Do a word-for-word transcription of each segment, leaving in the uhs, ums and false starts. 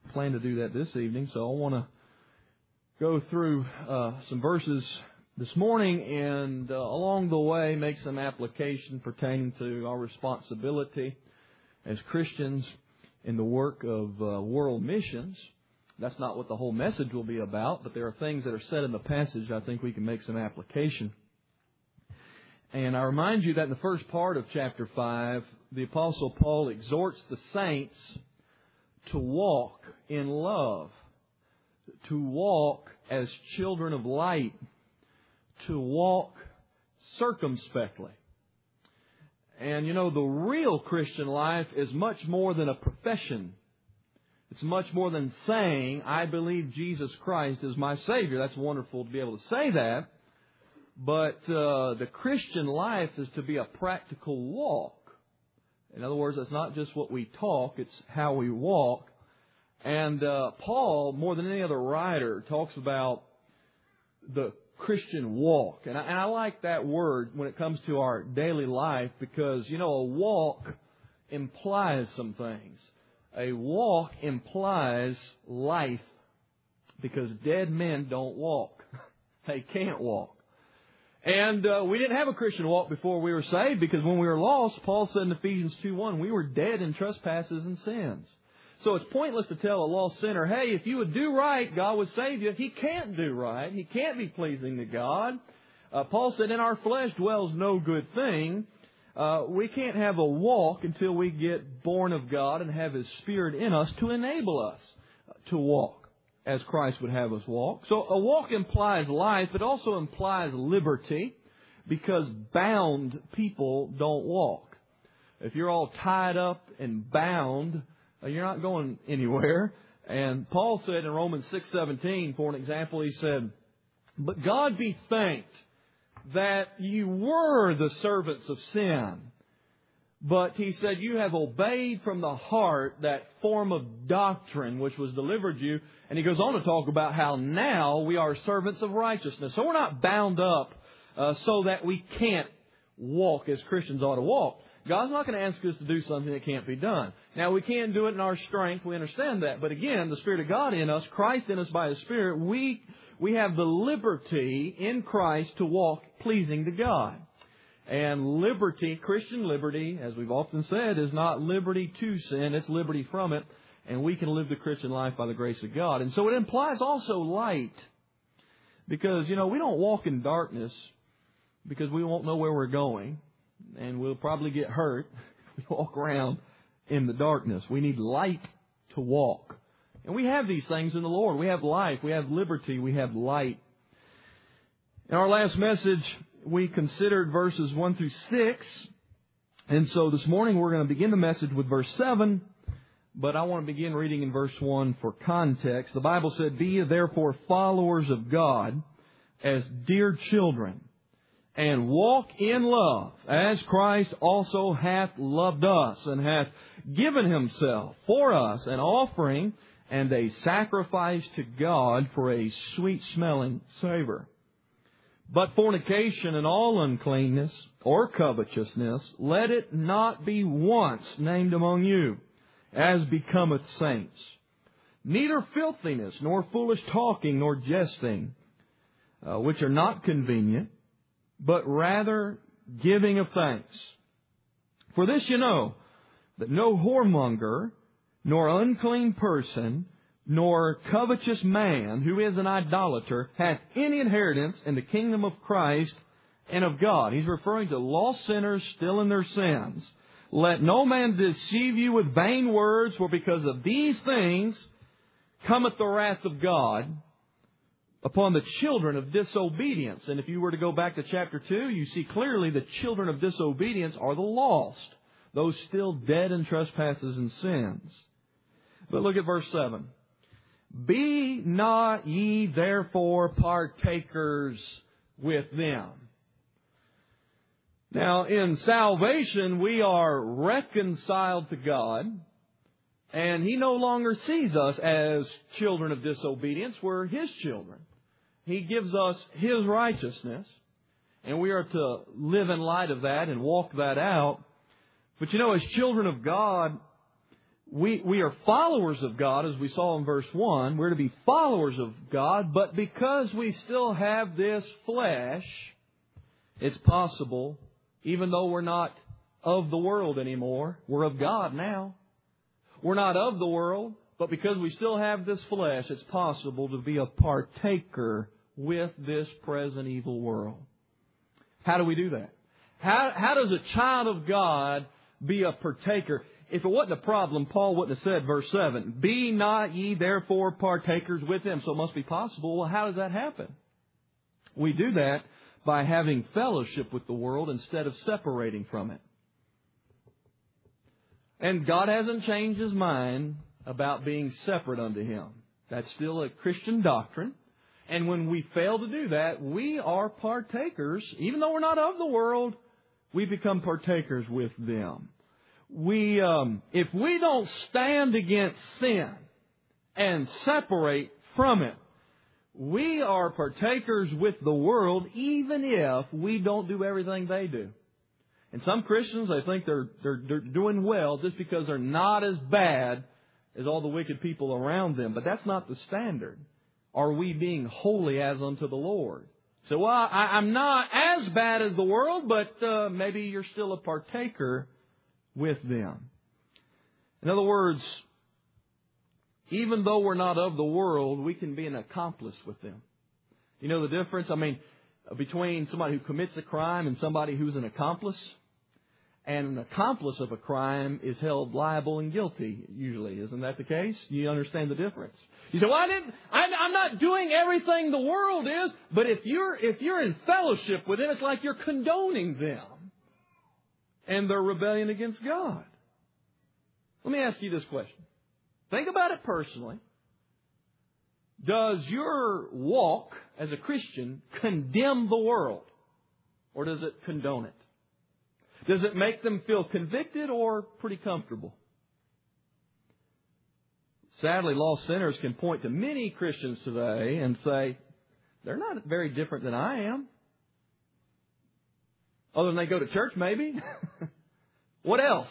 plan to do that this evening, so I want to go through uh, some verses this morning and uh, along the way make some application pertaining to our responsibility as Christians in the work of uh, world missions. That's not what the whole message will be about, but there are things that are said in the passage I think we can make some application. And I remind you that in the first part of chapter five, the Apostle Paul exhorts the saints to walk in love, to walk as children of light, to walk circumspectly. And you know, the real Christian life is much more than a profession. It's much more than saying, I believe Jesus Christ is my Savior. That's wonderful to be able to say that. But uh, the Christian life is to be a practical walk. In other words, it's not just what we talk, it's how we walk. And uh, Paul, more than any other writer, talks about the Christian walk. And I, and I like that word when it comes to our daily life because, you know, a walk implies some things. A walk implies life because dead men don't walk. They can't walk. And uh, we didn't have a Christian walk before we were saved because when we were lost, Paul said in Ephesians two one, we were dead in trespasses and sins. So it's pointless to tell a lost sinner, hey, if you would do right, God would save you. He can't do right. He can't be pleasing to God. Uh, Paul said, in our flesh dwells no good thing. Uh, we can't have a walk until we get born of God and have His Spirit in us to enable us to walk as Christ would have us walk. So a walk implies life, but also implies liberty because bound people don't walk. If you're all tied up and bound, you're not going anywhere. And Paul said in Romans six seventeen, for an example, he said, but God be thanked that you were the servants of sin. But he said, you have obeyed from the heart that form of doctrine which was delivered you. And he goes on to talk about how now we are servants of righteousness. So we're not bound up uh, so that we can't walk as Christians ought to walk. God's not going to ask us to do something that can't be done. Now, we can't do it in our strength. We understand that. But again, the Spirit of God in us, Christ in us by His Spirit, we we have the liberty in Christ to walk pleasing to God. And liberty, Christian liberty, as we've often said, is not liberty to sin. It's liberty from it. And we can live the Christian life by the grace of God. And so it implies also light. Because, you know, we don't walk in darkness because we won't know where we're going. And we'll probably get hurt if we walk around in the darkness. We need light to walk. And we have these things in the Lord. We have life. We have liberty. We have light. In our last message, we considered verses one through six. And so this morning we're going to begin the message with verse seven. But I want to begin reading in verse one for context. The Bible said, be ye therefore followers of God as dear children, and walk in love, as Christ also hath loved us, and hath given Himself for us, an offering and a sacrifice to God for a sweet-smelling savor. But fornication and all uncleanness or covetousness, let it not be once named among you, as becometh saints. Neither filthiness, nor foolish talking, nor jesting, uh, which are not convenient, but rather giving of thanks. For this you know, that no whoremonger, nor unclean person, nor covetous man, who is an idolater, hath any inheritance in the kingdom of Christ and of God. He's referring to lost sinners still in their sins. Let no man deceive you with vain words, for because of these things cometh the wrath of God upon the children of disobedience. And if you were to go back to chapter two, you see clearly the children of disobedience are the lost, those still dead in trespasses and sins. But look at verse seven. Be not ye therefore partakers with them. Now, in salvation, we are reconciled to God, and He no longer sees us as children of disobedience. We're His children. He gives us His righteousness, and we are to live in light of that and walk that out. But you know, as children of God, we, we are followers of God, as we saw in verse one. We're to be followers of God, but because we still have this flesh, it's possible, even though we're not of the world anymore, we're of God now. We're not of the world, but because we still have this flesh, it's possible to be a partaker with this present evil world. How do we do that? How, how does a child of God be a partaker? If it wasn't a problem, Paul wouldn't have said, verse seven, be not ye therefore partakers with them. So it must be possible. Well, how does that happen? We do that by having fellowship with the world instead of separating from it. And God hasn't changed His mind about being separate unto Him. That's still a Christian doctrine. And when we fail to do that, we are partakers. Even though we're not of the world, we become partakers with them. We, um, if we don't stand against sin and separate from it, we are partakers with the world, even if we don't do everything they do. And some Christians, they think they're, they're, they're doing well just because they're not as bad as all the wicked people around them. But that's not the standard. Are we being holy as unto the Lord? So, well, I, I'm not as bad as the world, but uh, maybe you're still a partaker with them. In other words, even though we're not of the world, we can be an accomplice with them. You know the difference? I mean, between somebody who commits a crime and somebody who's an accomplice. And an accomplice of a crime is held liable and guilty, usually. Isn't that the case? You understand the difference? You say, well, I didn't, I, I'm not doing everything the world is. But if you're, if you're in fellowship with them, it's like you're condoning them and their rebellion against God. Let me ask you this question. Think about it personally. Does your walk as a Christian condemn the world? Or does it condone it? Does it make them feel convicted or pretty comfortable? Sadly, lost sinners can point to many Christians today and say, they're not very different than I am. Other than they go to church, maybe. What else?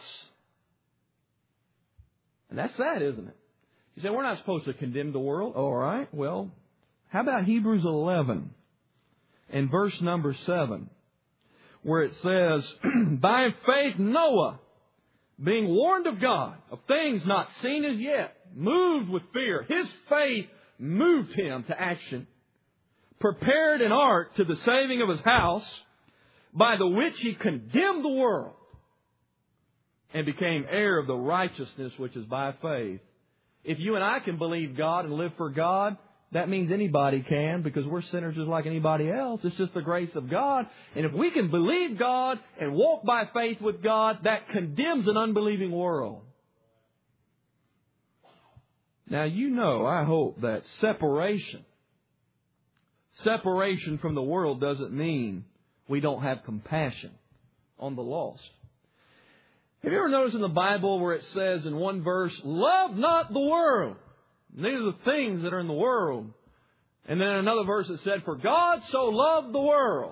And that's sad, isn't it? You say, we're not supposed to condemn the world. All right. Well, how about Hebrews eleven and verse number seven, where it says, by faith Noah, being warned of God of things not seen as yet, moved with fear. His faith moved him to action. Prepared an ark to the saving of his house, by the which he condemned the world, and became heir of the righteousness which is by faith. If you and I can believe God and live for God, that means anybody can, because we're sinners just like anybody else. It's just the grace of God. And if we can believe God and walk by faith with God, that condemns an unbelieving world. Now, you know, I hope that separation, separation from the world doesn't mean we don't have compassion on the lost. Have you ever noticed in the Bible where it says in one verse, love not the world, neither the things that are in the world. And then in another verse it said, for God so loved the world.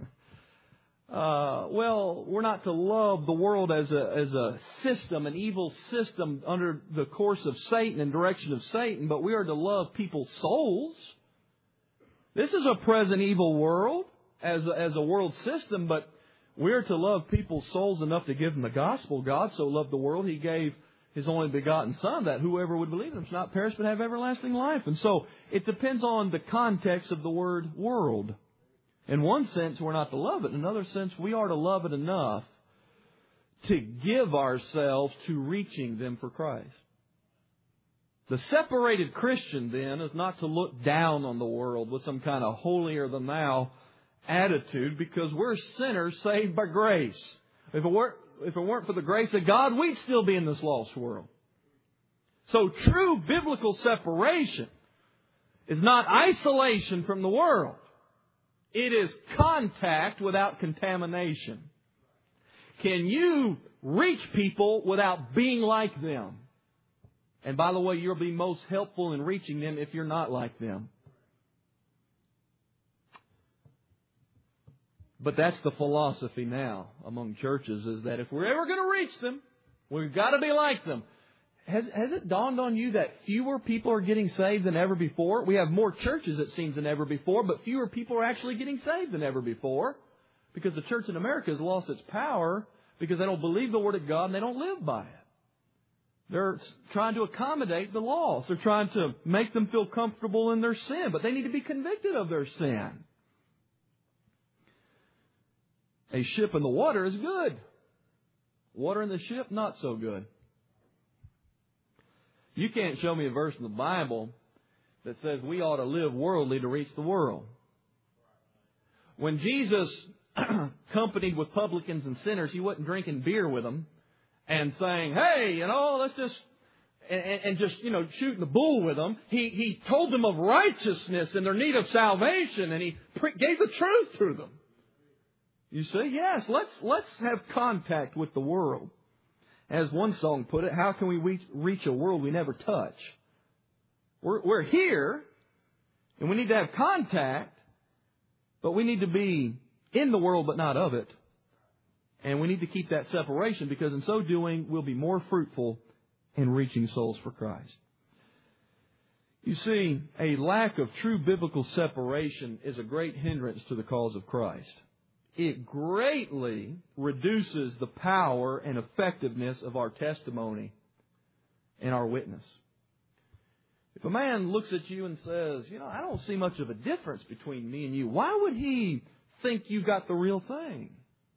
uh, well, we're not to love the world as a, as a system, an evil system under the course of Satan and direction of Satan, but we are to love people's souls. This is a present evil world as a, as a world system, but we're to love people's souls enough to give them the gospel. God so loved the world, He gave His only begotten Son, that whoever would believe in Him should not perish but have everlasting life. And so it depends on the context of the word world. In one sense, we're not to love it. In another sense, we are to love it enough to give ourselves to reaching them for Christ. The separated Christian, then, is not to look down on the world with some kind of holier-than-thou attitude, because we're sinners saved by grace. If it weren't, if it weren't for the grace of God, we'd still be in this lost world. So true biblical separation is not isolation from the world. It is contact without contamination. Can you reach people without being like them? And by the way, you'll be most helpful in reaching them if you're not like them. But that's the philosophy now among churches, is that if we're ever going to reach them, we've got to be like them. has, has it dawned on you that fewer people are getting saved than ever before? We have more churches, it seems, than ever before, but fewer people are actually getting saved than ever before because the church in America has lost its power because they don't believe the Word of God and they don't live by it. They're trying to accommodate the lost. They're trying to make them feel comfortable in their sin, but they need to be convicted of their sin. A ship in the water is good. Water in the ship, not so good. You can't show me a verse in the Bible that says we ought to live worldly to reach the world. When Jesus companied with publicans and sinners, He wasn't drinking beer with them and saying, hey, you know, let's just, and, and just, you know, shooting the bull with them. He, he told them of righteousness and their need of salvation, and He pre- gave the truth to them. You see, yes, let's, let's have contact with the world. As one song put it, how can we reach, reach a world we never touch? We're, we're here, and we need to have contact, but we need to be in the world but not of it. And we need to keep that separation because in so doing, we'll be more fruitful in reaching souls for Christ. You see, a lack of true biblical separation is a great hindrance to the cause of Christ. It greatly reduces the power and effectiveness of our testimony and our witness. If a man looks at you and says, you know, I don't see much of a difference between me and you, why would he think you got the real thing?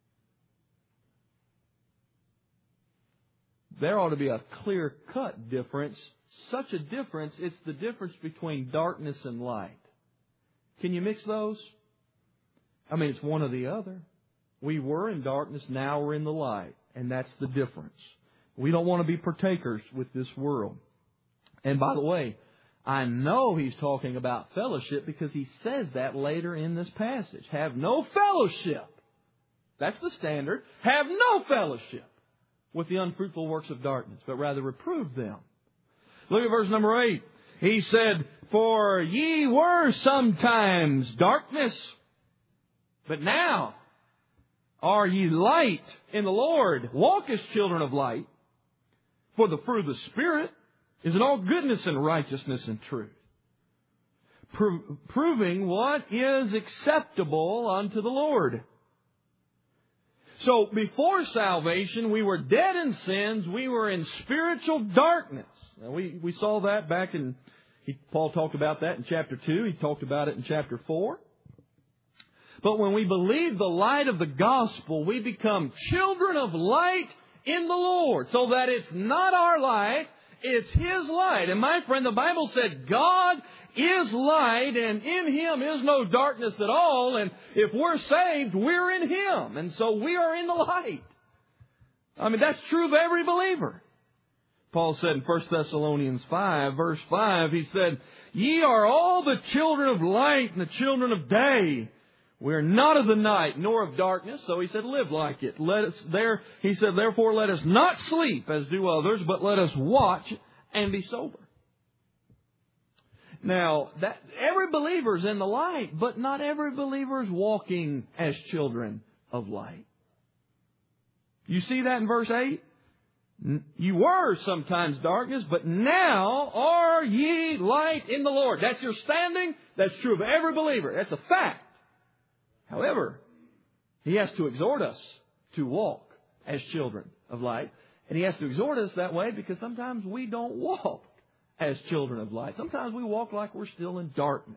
There ought to be a clear-cut difference. Such a difference, it's the difference between darkness and light. Can you mix those? I mean, it's one or the other. We were in darkness, now we're in the light. And that's the difference. We don't want to be partakers with this world. And by the way, I know He's talking about fellowship because He says that later in this passage. Have no fellowship. That's the standard. Have no fellowship with the unfruitful works of darkness, but rather reprove them. Look at verse number eight. He said, for ye were sometimes darkness, but now are ye light in the Lord. Walk as children of light. For the fruit of the Spirit is in all goodness and righteousness and truth, Pro- proving what is acceptable unto the Lord. So before salvation, we were dead in sins. We were in spiritual darkness. Now, we, we saw that back in, he, Paul talked about that in chapter two. He talked about it in chapter four. But when we believe the light of the gospel, we become children of light in the Lord. So that it's not our light, it's His light. And my friend, the Bible said God is light and in Him is no darkness at all. And if we're saved, we're in Him. And so we are in the light. I mean, that's true of every believer. Paul said in First Thessalonians five, verse five, he said, ye are all the children of light and the children of day. We are not of the night nor of darkness. So he said, live like it. Let us there. He said, therefore, let us not sleep as do others, but let us watch and be sober. Now, that every believer is in the light, but not every believer is walking as children of light. You see that in verse eight? You were sometimes darkness, but now are ye light in the Lord. That's your standing. That's true of every believer. That's a fact. However, He has to exhort us to walk as children of light. And He has to exhort us that way because sometimes we don't walk as children of light. Sometimes we walk like we're still in darkness,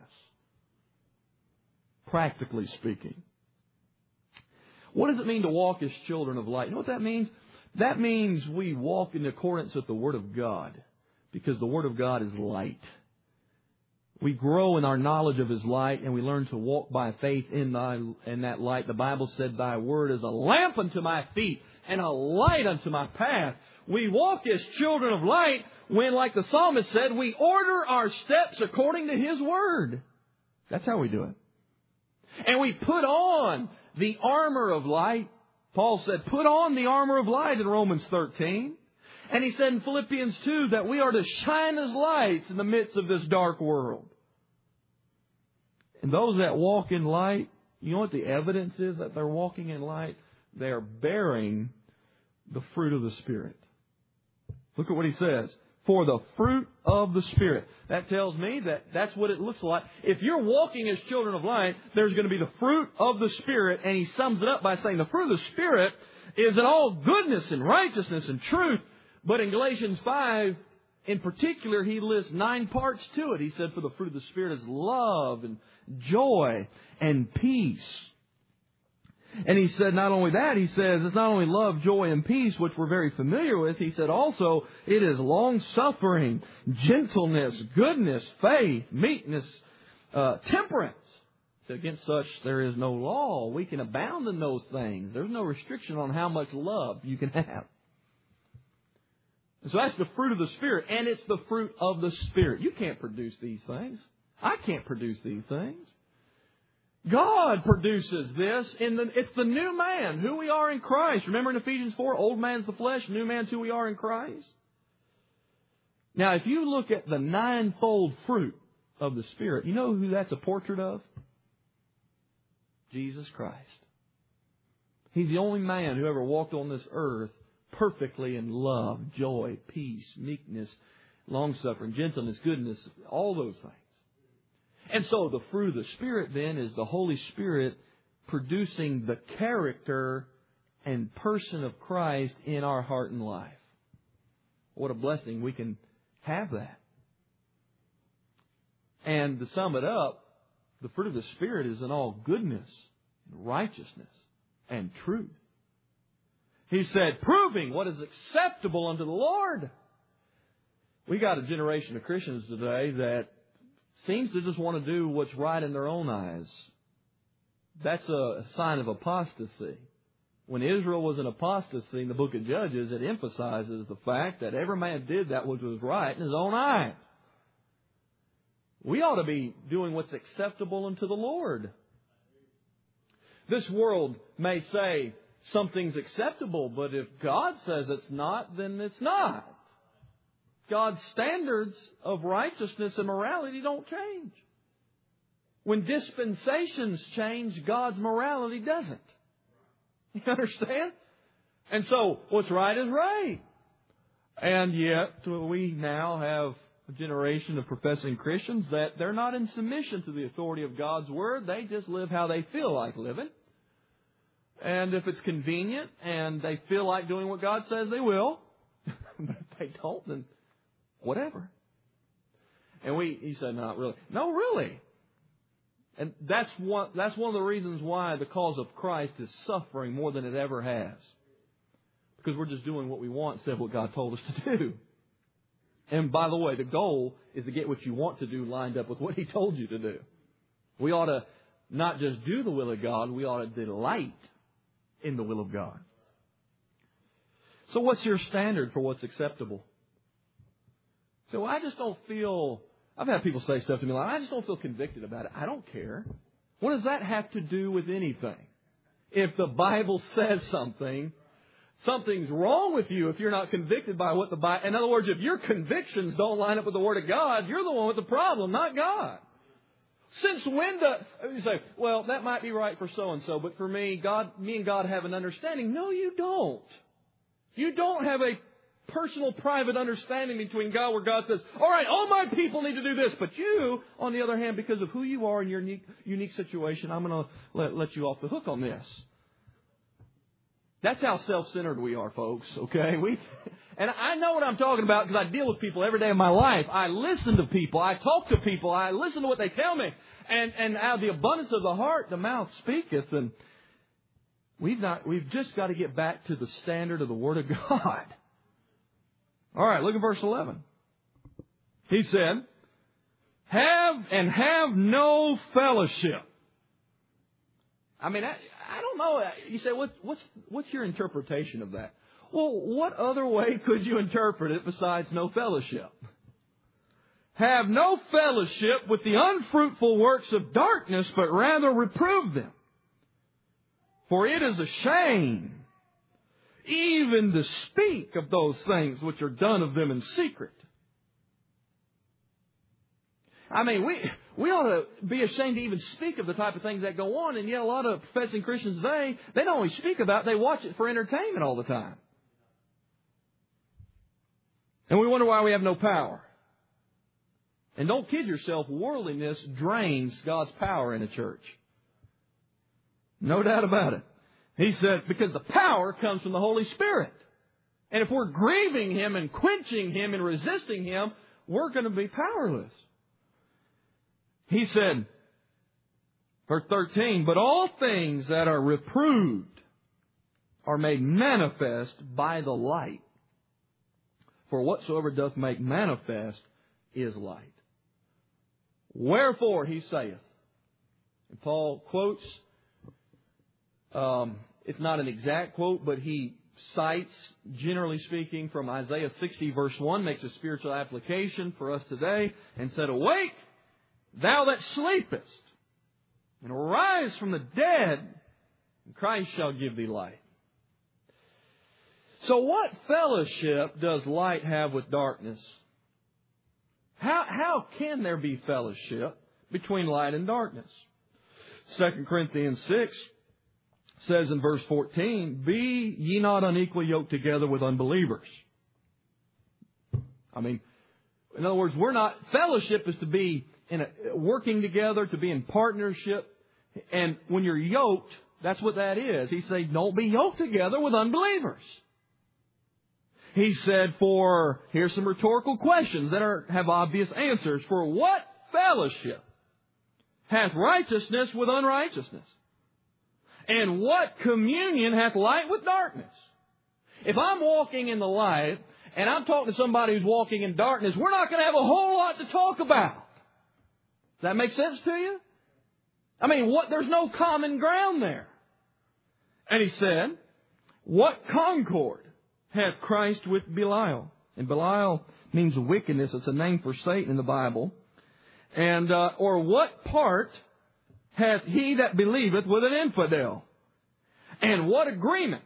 practically speaking. What does it mean to walk as children of light? You know what that means? That means we walk in accordance with the Word of God because the Word of God is light. We grow in our knowledge of His light and we learn to walk by faith in, thy, in that light. The Bible said, thy word is a lamp unto my feet and a light unto my path. We walk as children of light when, like the psalmist said, we order our steps according to His word. That's how we do it. And we put on the armor of light. Paul said, put on the armor of light in Romans thirteen. And he said in Philippians two that we are to shine as lights in the midst of this dark world. And those that walk in light, you know what the evidence is that they're walking in light? They are bearing the fruit of the Spirit. Look at what he says. for the fruit of the Spirit. That tells me that that's what it looks like. If you're walking as children of light, there's going to be the fruit of the Spirit. And he sums it up by saying the fruit of the Spirit is in all goodness and righteousness and truth. But in Galatians five, in particular, he lists nine parts to it. He said, for the fruit of the Spirit is love and joy and peace. And he said not only that, he says it's not only love, joy, and peace, which we're very familiar with. He said also it is long-suffering, gentleness, goodness, faith, meekness, uh, temperance. So against such there is no law. We can abound in those things. There's no restriction on how much love you can have. And so that's the fruit of the Spirit, and it's the fruit of the Spirit. You can't produce these things. I can't produce these things. God produces this. In the, it's the new man, who we are in Christ. Remember in Ephesians four, old man's the flesh, new man's who we are in Christ. Now, if you look at the ninefold fruit of the Spirit, you know who that's a portrait of? Jesus Christ. He's the only man who ever walked on this earth perfectly in love, joy, peace, meekness, long-suffering, gentleness, goodness, all those things. And so the fruit of the Spirit then is the Holy Spirit producing the character and person of Christ in our heart and life. What a blessing we can have that. And to sum it up, the fruit of the Spirit is in all goodness, righteousness, and truth. He said, proving what is acceptable unto the Lord. We got a generation of Christians today that seems to just want to do what's right in their own eyes. That's a sign of apostasy. When Israel was in apostasy in the book of Judges, it emphasizes the fact that every man did that which was right in his own eyes. We ought to be doing what's acceptable unto the Lord. This world may say something's acceptable, but if God says it's not, then it's not. God's standards of righteousness and morality don't change. When dispensations change, God's morality doesn't. You understand? And so, what's right is right. And yet, we now have a generation of professing Christians that they're not in submission to the authority of God's Word. They just live how they feel like living. And if it's convenient and they feel like doing what God says, they will. But if they don't, then whatever. And we, he said, not really. No, really. And that's one, that's one of the reasons why the cause of Christ is suffering more than it ever has. Because we're just doing what we want instead of what God told us to do. And by the way, the goal is to get what you want to do lined up with what He told you to do. We ought to not just do the will of God, we ought to delight in the will of God. So what's your standard for what's acceptable? So well, I just don't feel, I've had people say stuff to me like, I just don't feel convicted about it. I don't care. What does that have to do with anything? If the Bible says something, something's wrong with you if you're not convicted by what the Bible... In other words, if your convictions don't line up with the Word of God, you're the one with the problem, not God. Since when do... You say, well, that might be right for so-and-so, but for me, God, me and God have an understanding. No, you don't. You don't have a personal, private understanding between God where God says, all right, all my people need to do this. But you, on the other hand, because of who you are in your unique, unique situation, I'm going to let, let you off the hook on this. That's how self-centered we are, folks, okay? We, and I know what I'm talking about because I deal with people every day of my life. I listen to people. I talk to people. I listen to what they tell me. And, and out of the abundance of the heart, the mouth speaketh. And we've not, we've just got to get back to the standard of the Word of God. All right, look at verse eleven. He said, have and have no fellowship. I mean, I, I don't know. You say, what, what's, what's your interpretation of that? Well, what other way could you interpret it besides no fellowship? Have no fellowship with the unfruitful works of darkness, but rather reprove them. For it is a shame even to speak of those things which are done of them in secret. I mean, we we ought to be ashamed to even speak of the type of things that go on, and yet a lot of professing Christians today, they don't only speak about it, they watch it for entertainment all the time. And we wonder why we have no power. And don't kid yourself, worldliness drains God's power in a church. No doubt about it. He said, because the power comes from the Holy Spirit. And if we're grieving Him and quenching Him and resisting Him, we're going to be powerless. He said, verse thirteen, but all things that are reproved are made manifest by the light. For whatsoever doth make manifest is light. Wherefore, he saith. And Paul quotes, um, it's not an exact quote, but he cites, generally speaking, from Isaiah sixty verse one, makes a spiritual application for us today, and said, awake, thou that sleepest, and arise from the dead, and Christ shall give thee light. So what fellowship does light have with darkness? How, how can there be fellowship between light and darkness? Second Corinthians six says in verse fourteen, be ye not unequally yoked together with unbelievers. I mean, in other words, we're not, fellowship is to be in a, working together, to be in partnership. And when you're yoked, that's what that is. He said, don't be yoked together with unbelievers. He said, for, here's some rhetorical questions that are, have obvious answers. For what fellowship hath righteousness with unrighteousness? And what communion hath light with darkness? If I'm walking in the light and I'm talking to somebody who's walking in darkness, we're not going to have a whole lot to talk about. Does that make sense to you? I mean, what? There's no common ground there. And he said, what concord hath Christ with Belial? And Belial means wickedness. It's a name for Satan in the Bible. And, uh, or what part hath he that believeth with an infidel? And what agreement?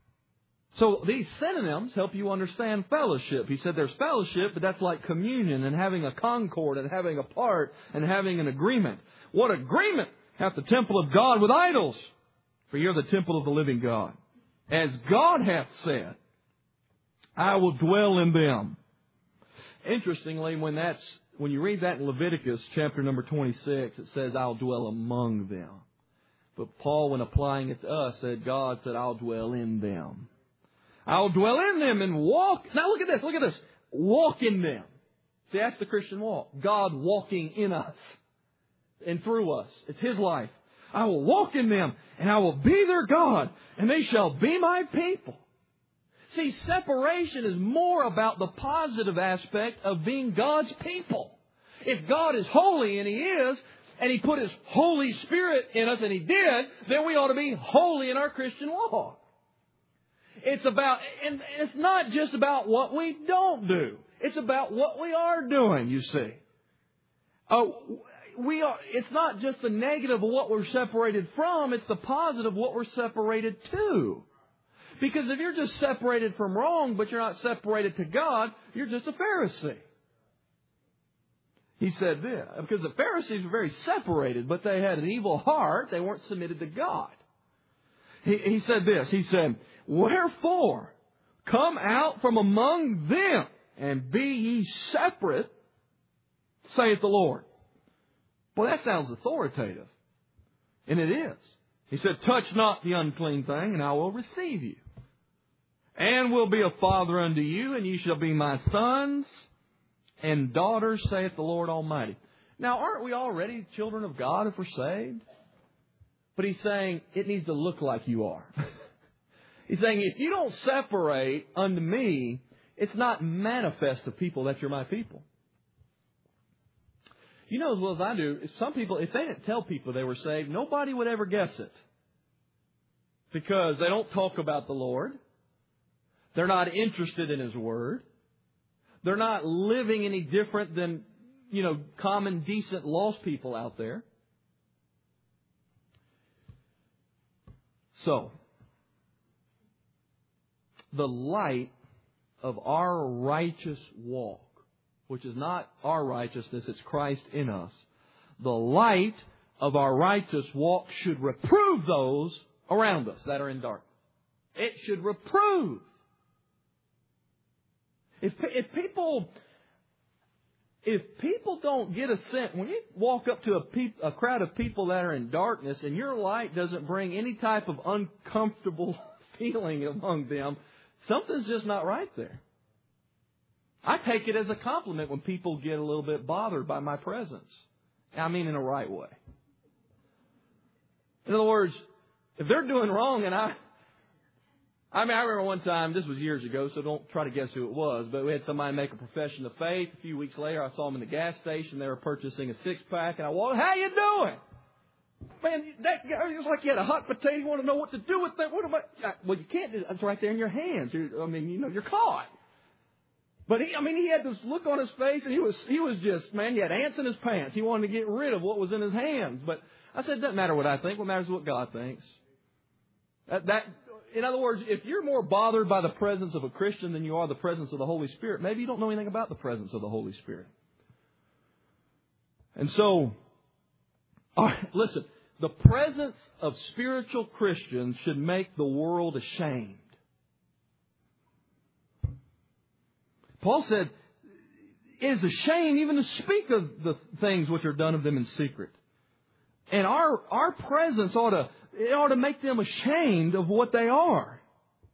So these synonyms help you understand fellowship. He said there's fellowship, but that's like communion and having a concord and having a part and having an agreement. What agreement hath the temple of God with idols? For you're the temple of the living God. As God hath said, I will dwell in them. Interestingly, when that's when you read that in Leviticus chapter number twenty-six, it says, I'll dwell among them. But Paul, when applying it to us, said, God said, I'll dwell in them. I'll dwell in them and walk. Now look at this, look at this. Walk in them. See, that's the Christian walk. God walking in us and through us. It's His life. I will walk in them and I will be their God and they shall be my people. See, separation is more about the positive aspect of being God's people. If God is holy, and He is, and He put His Holy Spirit in us, and He did, then we ought to be holy in our Christian walk. It's about, and it's not just about what we don't do. It's about what we are doing, you see. Oh, we are, it's not just the negative of what we're separated from, it's the positive of what we're separated to. Because if you're just separated from wrong, but you're not separated to God, you're just a Pharisee. He said this, because the Pharisees were very separated, but they had an evil heart. They weren't submitted to God. He, he said this, he said, wherefore, come out from among them, and be ye separate, saith the Lord. Well, that sounds authoritative. And it is. He said, touch not the unclean thing, and I will receive you. And will be a father unto you, and ye shall be my sons and daughters, saith the Lord Almighty. Now, aren't we already children of God if we're saved? But He's saying it needs to look like you are. He's saying if you don't separate unto me, it's not manifest to people that you're my people. You know as well as I do, some people, if they didn't tell people they were saved, nobody would ever guess it. Because they don't talk about the Lord. They're not interested in His Word. They're not living any different than, you know, common, decent, lost people out there. So, the light of our righteous walk, which is not our righteousness, it's Christ in us. The light of our righteous walk should reprove those around us that are in darkness. It should reprove. If if people if people don't get a sense, when you walk up to a, peop, a crowd of people that are in darkness and your light doesn't bring any type of uncomfortable feeling among them, something's just not right there. I take it as a compliment when people get a little bit bothered by my presence. I mean in a right way. In other words, if they're doing wrong and I... I mean, I remember one time, this was years ago, so don't try to guess who it was, but we had somebody make a profession of faith. A few weeks later, I saw them in the gas station. They were purchasing a six-pack, and I walked, how you doing? Man, that guy, it was like you had a hot potato. You want to know what to do with that? What am I? Well, you can't do it. It's right there in your hands. You're, I mean, you know, you're caught. But he, I mean, he had this look on his face, and he was, he was just, man, he had ants in his pants. He wanted to get rid of what was in his hands. But I said, it doesn't matter what I think. What matters is what God thinks. That, that, in other words, if you're more bothered by the presence of a Christian than you are the presence of the Holy Spirit, maybe you don't know anything about the presence of the Holy Spirit. And so, all right, listen, the presence of spiritual Christians should make the world ashamed. Paul said, it is a shame even to speak of the things which are done of them in secret. And our, our presence ought to, it ought to make them ashamed of what they are.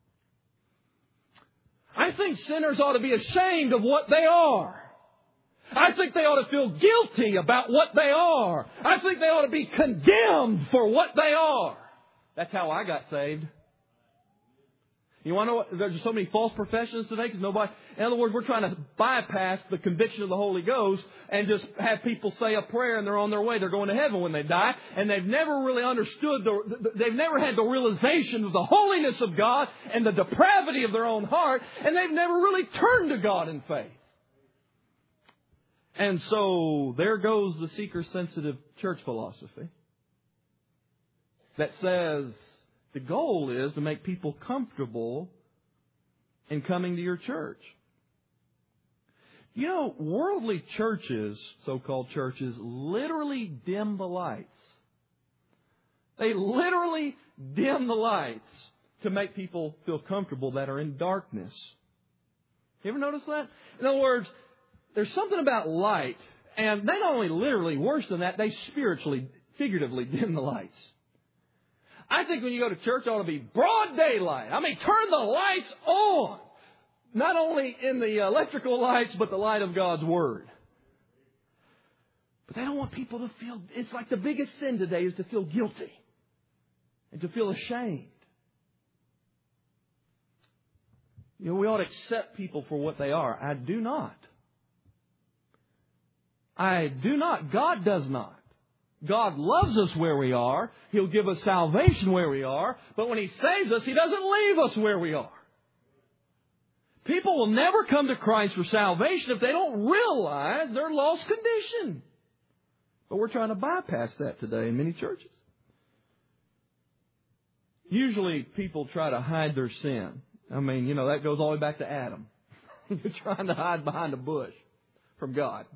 I think sinners ought to be ashamed of what they are. I think they ought to feel guilty about what they are. I think they ought to be condemned for what they are. That's how I got saved. You want to know what? There's so many false professions today because nobody, in other words, we're trying to bypass the conviction of the Holy Ghost and just have people say a prayer and they're on their way. They're going to heaven when they die. And they've never really understood, the, they've never had the realization of the holiness of God and the depravity of their own heart. And they've never really turned to God in faith. And so there goes the seeker-sensitive church philosophy that says, the goal is to make people comfortable in coming to your church. You know, worldly churches, so-called churches, literally dim the lights. They literally dim the lights to make people feel comfortable that are in darkness. You ever notice that? In other words, there's something about light, and they not only literally, worse than that, they spiritually, figuratively dim the lights. I think when you go to church, it ought to be broad daylight. I mean, turn the lights on. Not only in the electrical lights, but the light of God's Word. But they don't want people to feel, it's like the biggest sin today is to feel guilty. And to feel ashamed. You know, we ought to accept people for what they are. I do not. I do not. God does not. God loves us where we are. He'll give us salvation where we are. But when He saves us, He doesn't leave us where we are. People will never come to Christ for salvation if they don't realize their lost condition. But we're trying to bypass that today in many churches. Usually people try to hide their sin. I mean, you know, that goes all the way back to Adam. You're trying to hide behind a bush from God.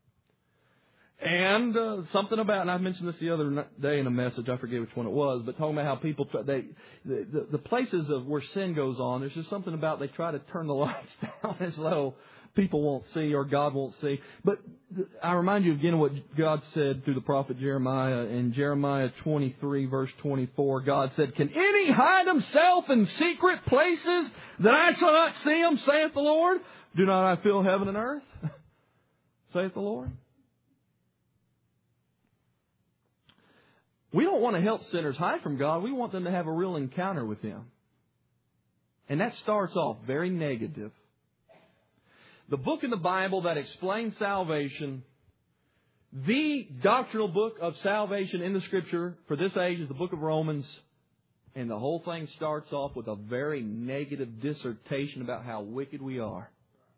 And uh, something about, and I mentioned this the other day in a message, I forget which one it was, but talking about how people, try, they, the, the, the places of where sin goes on, there's just something about they try to turn the lights down as though people won't see or God won't see. But I remind you again of what God said through the prophet Jeremiah. In Jeremiah twenty-three, verse twenty-four, God said, "Can any hide himself in secret places that I shall not see him, saith the Lord? Do not I fill heaven and earth, saith the Lord?" We don't want to help sinners hide from God. We want them to have a real encounter with Him. And that starts off very negative. The book in the Bible that explains salvation, the doctrinal book of salvation in the Scripture for this age is the book of Romans. And the whole thing starts off with a very negative dissertation about how wicked we are.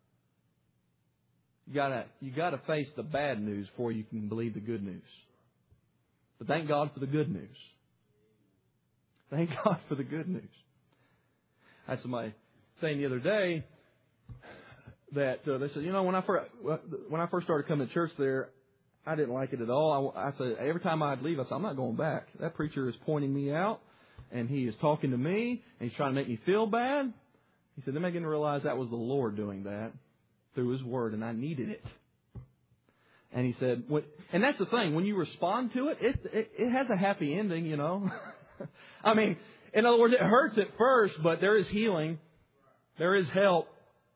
You gotta, you gotta face the bad news before you can believe the good news. But thank God for the good news. Thank God for the good news. I had somebody saying the other day that uh, they said, you know, when I first when I first started coming to church there, I didn't like it at all. I, I said every time I'd leave, I said, I'm not going back. That preacher is pointing me out, and he is talking to me, and he's trying to make me feel bad. He said, then I began to realize that was the Lord doing that. through His Word, and I needed it. And he said, and that's the thing, when you respond to it, it, it, it has a happy ending, you know. I mean, in other words, it hurts at first, but there is healing. There is help.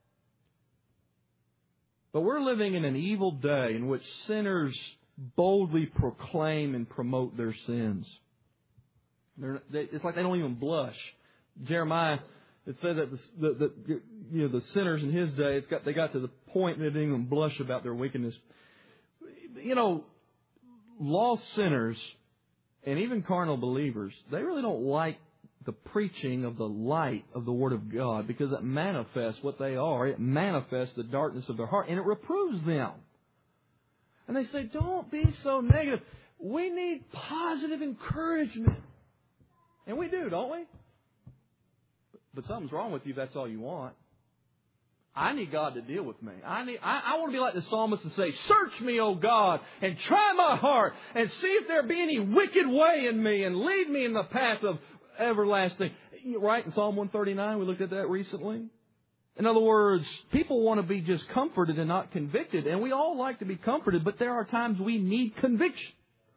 But we're living in an evil day in which sinners boldly proclaim and promote their sins. They're, they, it's like they don't even blush. Jeremiah, it said that the, the, the you know the sinners in his day, it's got they got to the point they didn't even blush about their wickedness. You know, lost sinners and even carnal believers, they really don't like the preaching of the light of the Word of God, because it manifests what they are. It manifests the darkness of their heart, and it reproves them. And they say, don't be so negative. We need positive encouragement. And we do, don't we? But something's wrong with you if that's all you want. I need God to deal with me. I need. I, I want to be like the psalmist and say, search me, O God, and try my heart, and see if there be any wicked way in me, and lead me in the path of everlasting. Right, in Psalm one thirty-nine, we looked at that recently. In other words, people want to be just comforted and not convicted. And we all like to be comforted, but there are times we need conviction.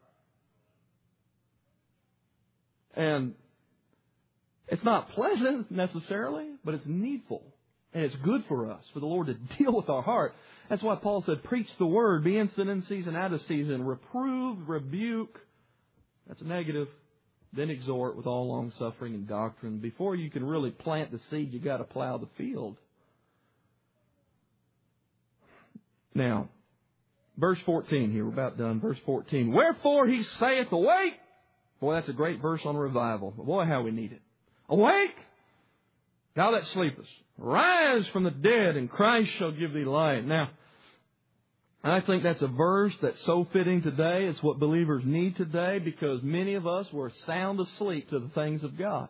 And it's not pleasant necessarily, but it's needful. And it's good for us, for the Lord to deal with our heart. That's why Paul said, preach the Word, be instant in season, out of season, reprove, rebuke. That's a negative. Then exhort with all long suffering and doctrine. Before you can really plant the seed, you've got to plow the field. Now, verse fourteen here, we're about done. Verse fourteen. Wherefore he saith, awake. Boy, that's a great verse on revival. Boy, how we need it. Awake, thou that sleepest. Rise from the dead, and Christ shall give thee light. Now, I think that's a verse that's so fitting today. It's what believers need today, because many of us were sound asleep to the things of God.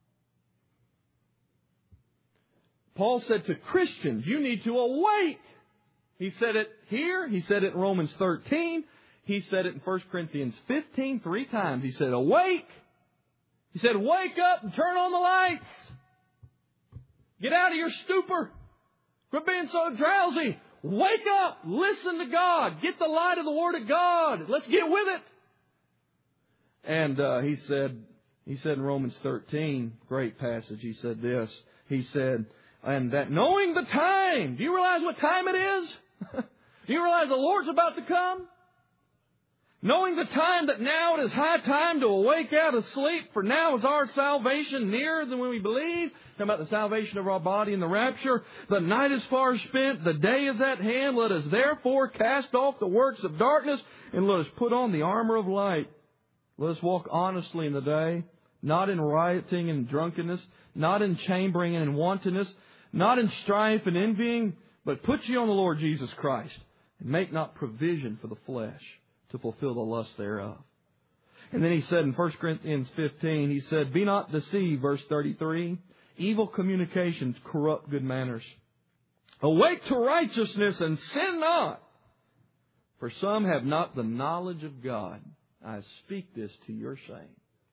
Paul said to Christians, you need to awake. He said it here. He said it in Romans thirteen. He said it in First Corinthians fifteen, three times. He said, awake. He said, wake up and turn on the lights. Get out of your stupor. Quit being so drowsy. Wake up. Listen to God. Get the light of the Word of God. Let's get with it. And uh, he said, he said in Romans thirteen, great passage, he said this. He said, and that knowing the time. Do you realize what time it is? Do you realize the Lord's about to come? Knowing the time that now it is high time to awake out of sleep, for now is our salvation nearer than when we believe. Talking about the salvation of our body in the rapture. The night is far spent, the day is at hand. Let us therefore cast off the works of darkness, and let us put on the armor of light. Let us walk honestly in the day, not in rioting and drunkenness, not in chambering and in wantonness, not in strife and envying, but put ye on the Lord Jesus Christ, and make not provision for the flesh to fulfill the lust thereof. And then he said in First Corinthians fifteen, he said, be not deceived, verse thirty-three, evil communications corrupt good manners. Awake to righteousness and sin not, for some have not the knowledge of God. I speak this to your shame.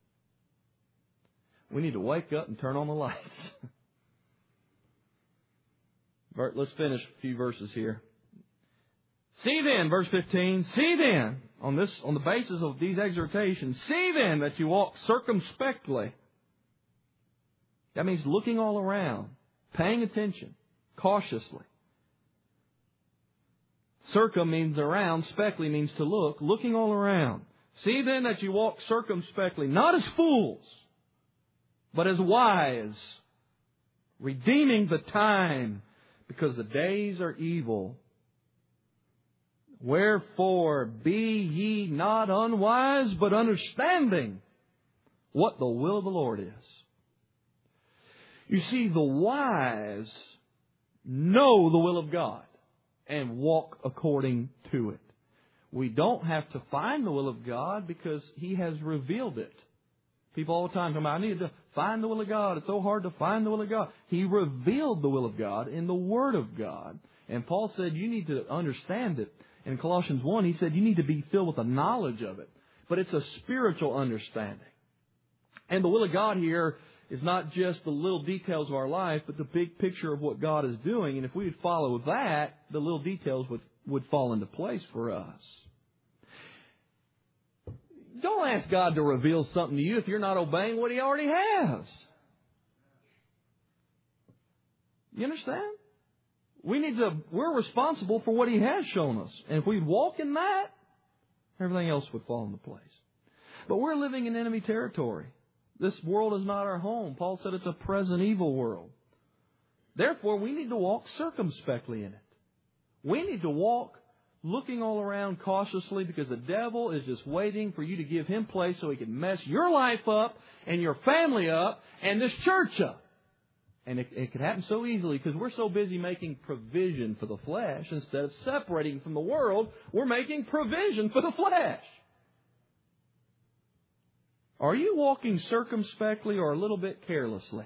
We need to wake up and turn on the lights. Let's finish a few verses here. See then, verse fifteen, see then, on this, on the basis of these exhortations, see then that you walk circumspectly. That means looking all around, paying attention, cautiously. Circum means around, specly means to look, looking all around. See then that you walk circumspectly, not as fools, but as wise, redeeming the time, because the days are evil. Wherefore be ye not unwise, but understanding what the will of the Lord is. You see, the wise know the will of God and walk according to it. We don't have to find the will of God because He has revealed it. People all the time come out, I need to find the will of God. It's so hard to find the will of God. He revealed the will of God in the Word of God. And Paul said you need to understand it. In Colossians one, he said you need to be filled with the knowledge of it. But it's a spiritual understanding. And the will of God here is not just the little details of our life, but the big picture of what God is doing. And if we would follow that, the little details would, would fall into place for us. Don't ask God to reveal something to you if you're not obeying what He already has. You understand? We need to, we're responsible for what He has shown us. And if we'd walk in that, everything else would fall into place. But we're living in enemy territory. This world is not our home. Paul said it's a present evil world. Therefore, we need to walk circumspectly in it. We need to walk looking all around cautiously, because the devil is just waiting for you to give him place so he can mess your life up and your family up and this church up. And it, it can happen so easily because we're so busy making provision for the flesh. Instead of separating from the world, we're making provision for the flesh. Are you walking circumspectly or a little bit carelessly?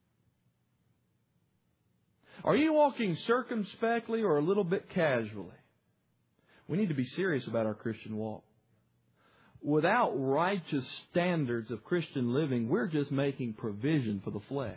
Are you walking circumspectly or a little bit casually? We need to be serious about our Christian walk. Without righteous standards of Christian living, we're just making provision for the flesh.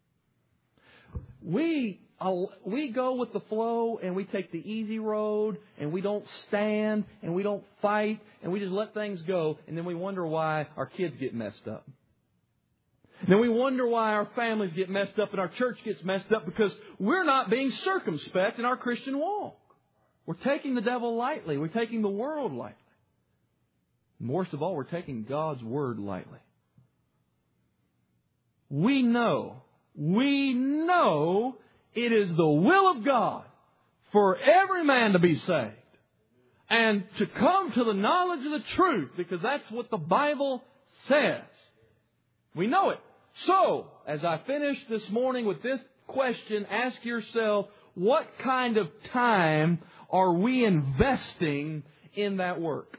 We we go with the flow and we take the easy road and we don't stand and we don't fight and we just let things go, and then we wonder why our kids get messed up. And then we wonder why our families get messed up and our church gets messed up, because we're not being circumspect in our Christian walk. We're taking the devil lightly. We're taking the world lightly. And worst of all, we're taking God's Word lightly. We know We know it is the will of God for every man to be saved and to come to the knowledge of the truth, because that's what the Bible says. We know it. So, as I finish this morning with this question, ask yourself, what kind of time are we investing in that work?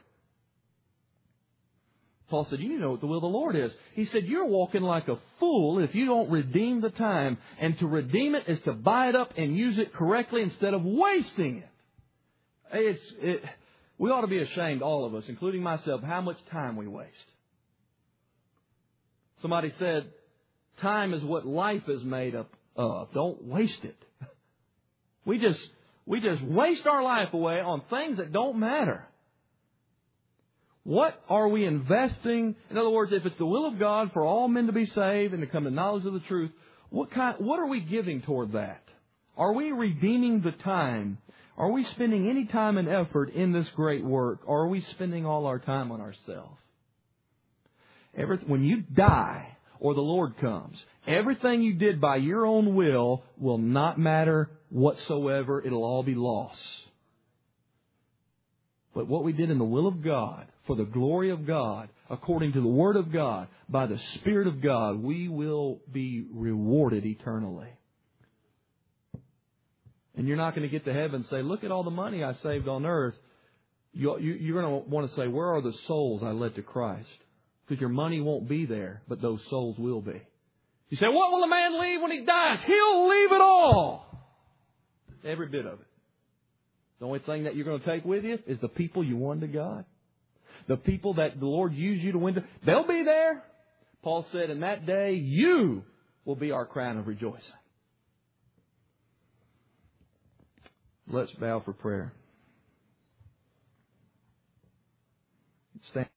Paul said, you need to know what the will of the Lord is. He said, you're walking like a fool if you don't redeem the time. And to redeem it is to buy it up and use it correctly instead of wasting it. It's, it we ought to be ashamed, all of us, including myself, how much time we waste. Somebody said, time is what life is made up of. Don't waste it. We just, we just waste our life away on things that don't matter. What are we investing? In other words, if it's the will of God for all men to be saved and to come to knowledge of the truth, what kind, what are we giving toward that? Are we redeeming the time? Are we spending any time and effort in this great work? Or are we spending all our time on ourselves? Every, when you die or the Lord comes, everything you did by your own will will not matter whatsoever. It'll all be lost. But what we did in the will of God, for the glory of God, according to the Word of God, by the Spirit of God, we will be rewarded eternally. And you're not going to get to heaven and say, look at all the money I saved on earth. You, you, you're going to want to say, where are the souls I led to Christ? Because your money won't be there, but those souls will be. You say, what will a man leave when he dies? He'll leave it all. Every bit of it. The only thing that you're going to take with you is the people you won to God. The people that the Lord used you to win to. They'll be there. Paul said, in that day, you will be our crown of rejoicing. Let's bow for prayer. Stand.